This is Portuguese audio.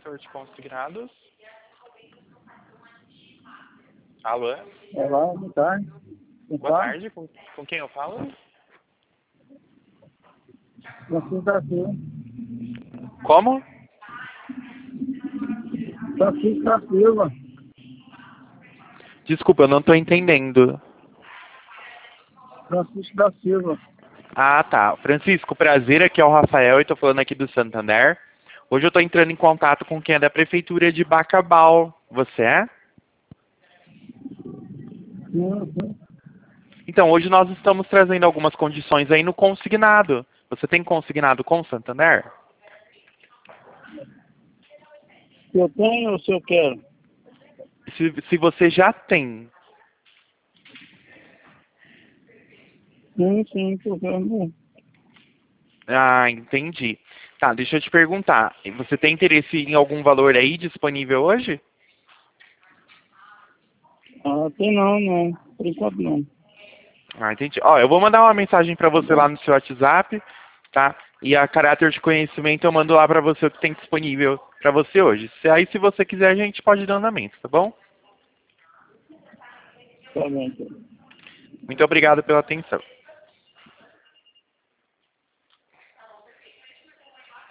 corretor de consignados. Alô? Olá, boa tarde. Boa tarde, com quem eu falo? Francisco da Silva. Como? Francisco da Silva. Desculpa, eu não estou entendendo. Francisco da Silva. Ah, tá. Francisco, prazer, aqui é o Rafael e estou falando aqui do Santander. Hoje eu estou entrando em contato com quem é da Prefeitura de Bacabal. Você é? Sim. Então, hoje nós estamos trazendo algumas condições aí no consignado. Você tem consignado com o Santander? Se eu tenho ou se eu quero? Se você já tem. Sim, porque eu não. Ah, entendi. Tá, deixa eu te perguntar. Você tem interesse em algum valor aí disponível hoje? Ah, tem não. Por enquanto não. Ah, entendi. Ó, eu vou mandar uma mensagem para você lá no seu WhatsApp, tá? E a caráter de conhecimento eu mando lá para você o que tem disponível para você hoje. Se você quiser, a gente pode dar andamento, tá bom? Tá bem, então. Muito obrigado pela atenção.